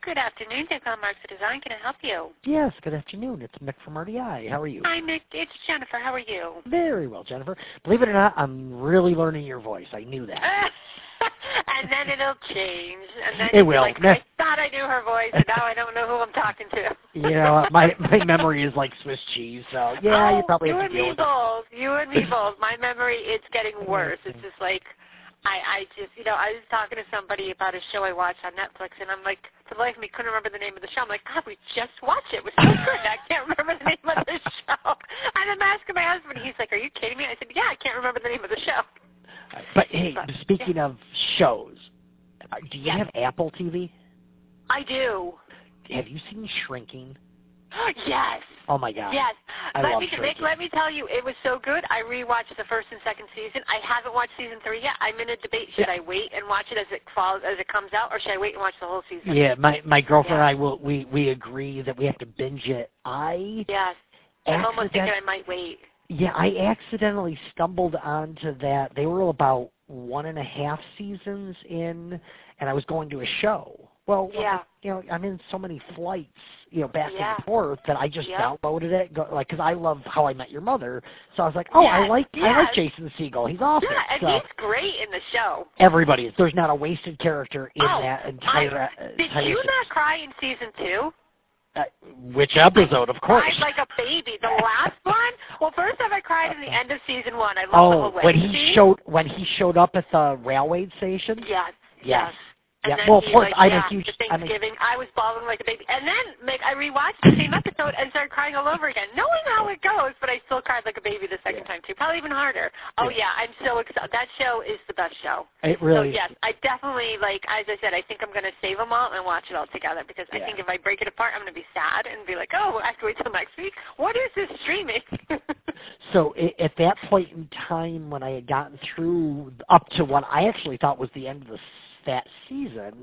Good afternoon, Dick on Marks of Design. Can I help you? Yes, good afternoon. It's Mick from RDI. How are you? Hi, Mick. It's Jennifer. How are you? Very well, Jennifer. Believe it or not, I'm really learning your voice. I knew that. And then it'll change. And then it will. Like, I thought I knew her voice, and now I don't know who I'm talking to. You know, my memory is like Swiss cheese, so yeah, you probably have to deal with it. You and me both. My memory, it's getting worse. It's just like, I just, I was talking to somebody about a show I watched on Netflix, and I'm like, for the life of me, couldn't remember the name of the show. I'm like, God, we just watched it. It was so good. I can't remember the name of the show. And I'm asking my husband. He's like, are you kidding me? I said, yeah, I can't remember the name of the show. But, hey, speaking of shows, do you have Apple TV? I do. Have you seen Shrinking? Yes. Oh, my God. Yes. Shrinking. Let me tell you, it was so good. I rewatched the first and second season. I haven't watched season 3 yet. I'm in a debate. Should I wait and watch it as it comes out, or should I wait and watch the whole season? Yeah, my girlfriend and I we agree that we have to binge it. Yes. I'm almost thinking I might wait. Yeah, I accidentally stumbled onto that. They were about 1.5 seasons in, and I was going to a show. Well, I'm in so many flights, back and forth that I just downloaded it, because I love How I Met Your Mother. So I was like, I like Jason Segel. He's awesome. Yeah, and he's great in the show. Everybody is. There's not a wasted character in that entire. Did you not cry in season 2? Which episode, of course? I cried like a baby. The last one? Well, first time I cried in the end of season 1. I love the whole wedding when he showed up at the railway station? Yes. And then well, of course, I'm a huge... Thanksgiving, I was bawling like a baby. And then I rewatched the same episode and started crying all over again, knowing how it goes, but I still cried like a baby the second time, too. Probably even harder. Oh, yeah, I'm so excited. That show is the best show. It really is. So, yes, I definitely, as I said, I think I'm going to save them all and watch it all together, because I think if I break it apart, I'm going to be sad and be like, I have to wait till next week. What is this streaming? So at that point in time, when I had gotten through up to what I actually thought was the end of that season,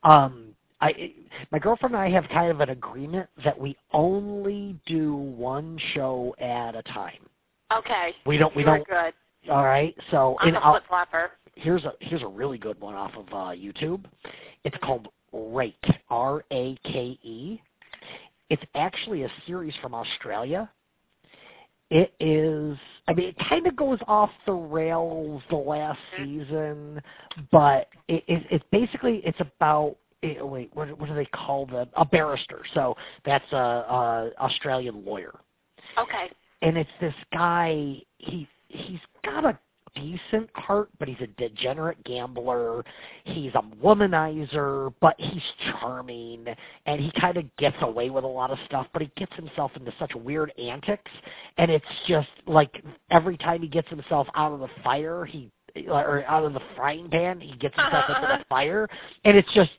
my girlfriend and I have kind of an agreement that we only do one show at a time. Okay. We don't. Good. All right. So I'm a flip-flopper. Here's a really good one off of YouTube. It's called Rake. R-A-K-E. It's actually a series from Australia. It is, it kind of goes off the rails the last season, but it's basically, it's about, what do they call them? A barrister. So that's a Australian lawyer. Okay. And it's this guy, he's got a decent heart, but he's a degenerate gambler. He's a womanizer, but he's charming, and he kind of gets away with a lot of stuff, but he gets himself into such weird antics, and it's just like every time he gets himself out of the fire, or out of the frying pan, he gets himself into the fire, and it's just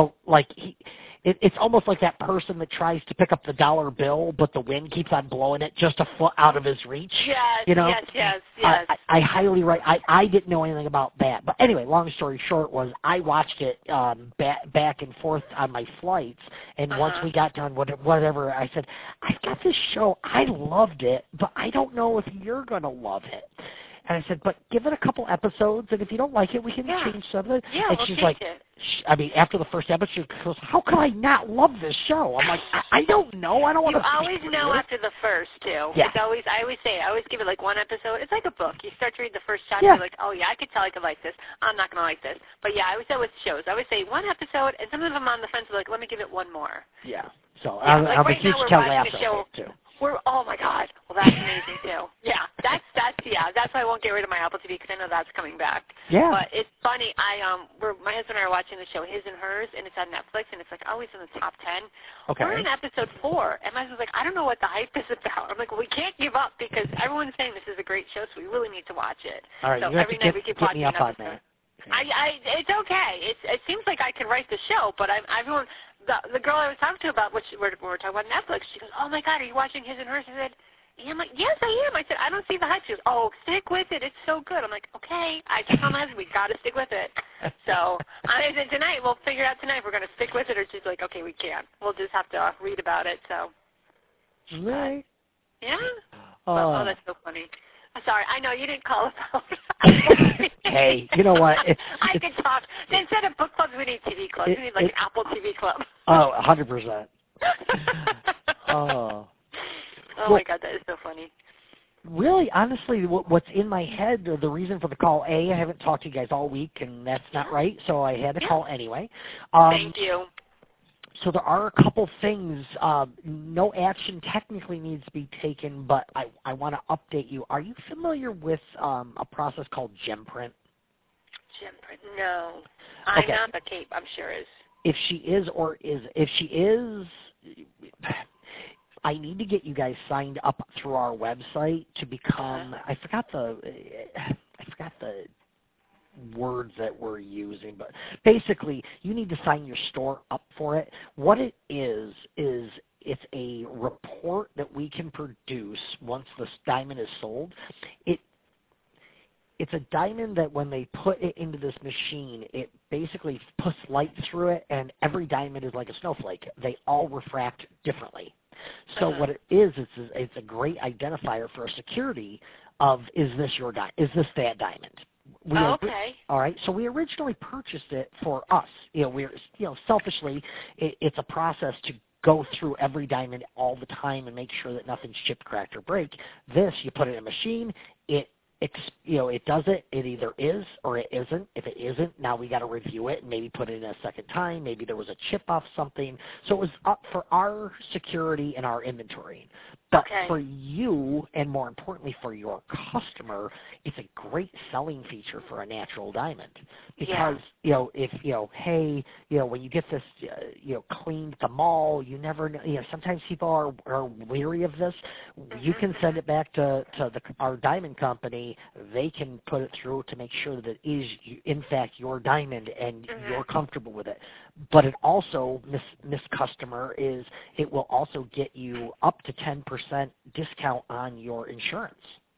it's almost like that person that tries to pick up the dollar bill, but the wind keeps on blowing it just a foot out of his reach. Yes. I highly I didn't know anything about that. But anyway, long story short was I watched it back and forth on my flights, and once we got done, whatever, I said, I've got this show. I loved it, but I don't know if you're going to love it. And I said, but give it a couple episodes, and if you don't like it, we can change something. Yeah, and she's like, after the first episode, she goes, how can I not love this show? I'm like, I don't know. I don't want to. You always know after the first, too. Yeah. I always give it like one episode. It's like a book. You start to read the first chapter, you're like, oh, yeah, I could tell I could like this. I'm not going to like this. But, yeah, I always say with shows. I always say one episode, and some of them on the fence are like, let me give it one more. Yeah. So I'm a huge Ted Lasso fan, too. Oh my God! Well, that's amazing too. Yeah, that's why I won't get rid of my Apple TV, because I know that's coming back. Yeah. But it's funny. My husband and I are watching the show His and Hers, and it's on Netflix, and it's like always in the top 10. Okay. We're on episode 4, and my husband's like, I don't know what the hype is about. I'm like, well, we can't give up, because everyone's saying this is a great show, so we really need to watch it. All right, so you have every to night we keep get me watching up an episode. on that. It's okay. It seems like I can write the show, but everyone. The girl I was talking to about, which we're talking about Netflix, she goes, oh my God, are you watching His and Hers? I said, yeah. I'm like, yes, I am. I said, I don't see the hype. She goes, oh, stick with it. It's so good. I'm like, okay. I just told my husband, we got to stick with it. So I said, tonight, we'll figure out tonight if we're going to stick with it, or she's like, okay, we can't. We'll just have to read about it. So. Really? Yeah. Oh, that's so funny. Sorry, I know you didn't call about. hey, you know what? I could talk. Instead of book clubs, we need TV clubs. We need like an Apple TV club. Oh, 100%. Oh. Oh my God, that is so funny. Really, honestly, what's in my head, the reason for the call, I haven't talked to you guys all week, and that's not right, so I had to call anyway. Thank you. So there are a couple things. No action technically needs to be taken, but I want to update you. Are you familiar with a process called GemPrint? GemPrint, no. I'm Okay. not, but Kate, I'm sure is. If she is, I need to get you guys signed up through our website to become. I forgot the words that we're using, but basically you need to sign your store up for it. What it is it's a report that we can produce once this diamond is sold. It's a diamond that when they put it into this machine, it basically puts light through it, and every diamond is like a snowflake. They all refract differently. So what it is, it's a great identifier for a security of, is this your is this that diamond? Okay. All right. So we originally purchased it for us. Selfishly, it's a process to go through every diamond all the time and make sure that nothing's chipped, cracked, or break. This, you put it in a machine, it does it. It either is or it isn't. If it isn't, now we got to review it and maybe put it in a second time. Maybe there was a chip off something. So it was up for our security and our inventory. But for you, and more importantly for your customer, it's a great selling feature for a natural diamond. Because, hey, when you get this, cleaned at the mall, you never know, sometimes people are weary of this. You can send it back to our diamond company. They can put it through to make sure that it is, in fact, your diamond and you're comfortable with it. But it also, Miss Customer, it will also get you up to 10% discount on your insurance.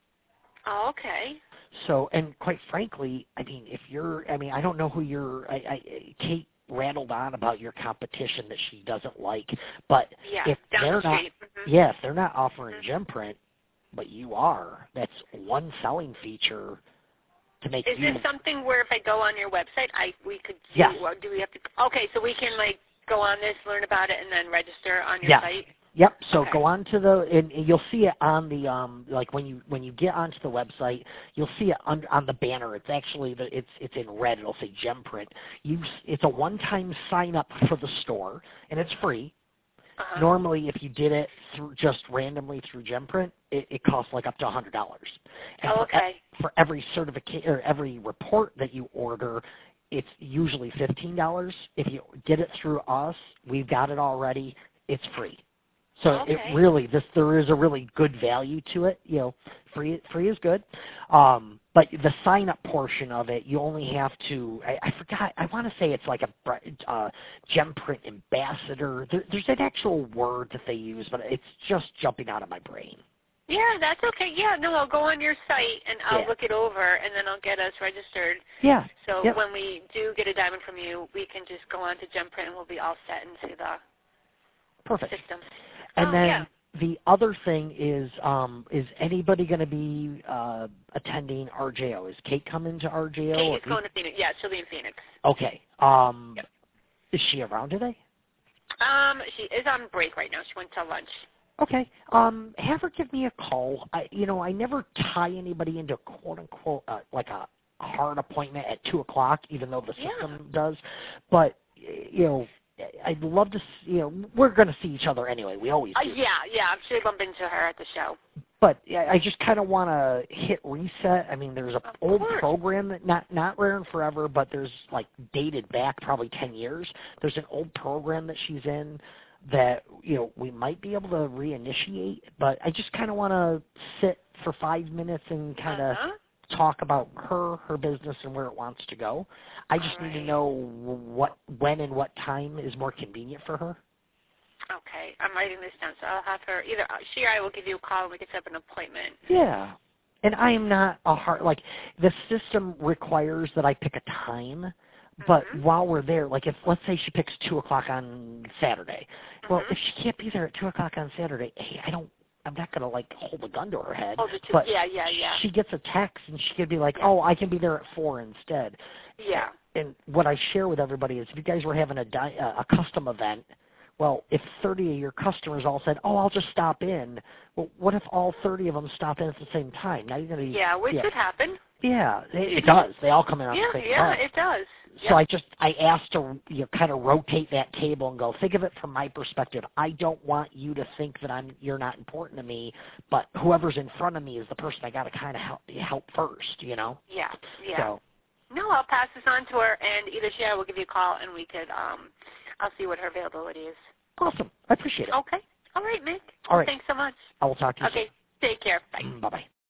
Oh, okay. So, and quite frankly, I don't know who Kate rattled on about your competition that she doesn't like, but if they're not offering GemPrint, but you are, that's one selling feature to make Is this something where if I go on your website, we could see? Yes. Do we have to? Okay, so we can go on this, learn about it, and then register on your site. Yep. So go on to and you'll see it on the when you get onto the website, you'll see it on the banner. It's actually it's in red. It'll say GemPrint. It's a one-time sign up for the store, and it's free. Normally, if you did it just randomly through GemPrint, it costs up to $100. And for every certificate or every report that you order, it's usually $15. If you did it through us, we've got it already. It's free. So there is a really good value to it. Free is good. But the sign up portion of it, you only have to. I forgot. I want to say it's like a GemPrint ambassador. There's an actual word that they use, but it's just jumping out of my brain. Yeah, that's okay. Yeah, no, I'll go on your site and I'll look it over, and then I'll get us registered. Yeah. So when we do get a diamond from you, we can just go on to GemPrint and we'll be all set into the system. And then the other thing is anybody going to be attending RJO? Is Kate coming to RJO? Kate is going to Phoenix. Yeah, she'll be in Phoenix. Okay. Is she around today? She is on break right now. She went to lunch. Okay. Have her give me a call. I never tie anybody into quote unquote like a hard appointment at 2:00, even though the system does. But I'd love to. We're going to see each other anyway. We always do. Yeah. I'm sure you bump into her at the show. But I just kind of want to hit reset. I mean, there's an old program that not rare and forever, but there's dated back probably 10 years. There's an old program that she's in that we might be able to reinitiate. But I just kind of want to sit for 5 minutes and kind of talk about her business and where it wants to go. I just need to know when and what time is more convenient for her. Okay, I'm writing this down, so I'll have her, either she or I will give you a call and we can set up an appointment. Yeah, and I am not a hard, the system requires that I pick a time, but while we're there, if, let's say she picks 2:00 on Saturday, well, if she can't be there at 2:00 on Saturday, hey, I'm not going to, like, hold a gun to her head. But yeah. She gets a text, and she could be like, oh, I can be there at 4 instead. Yeah. And what I share with everybody is if you guys were having a custom event, well, if 30 of your customers all said, oh, I'll just stop in, well, what if all 30 of them stop in at the same time? Now you're going to be... Yeah, which could happen. Yeah, it does. They all come in on the same time. Yeah, it does. So I asked to kind of rotate that table and go, think of it from my perspective. I don't want you to think that you're not important to me, but whoever's in front of me is the person I got to kind of help first, you know? Yeah. So. No, I'll pass this on to her, and either she or I will give you a call, and we could, I'll see what her availability is. Awesome. I appreciate it. Okay. All right, Mick. All right. Thanks so much. I will talk to you soon. Okay. Take care. Bye. Bye-bye.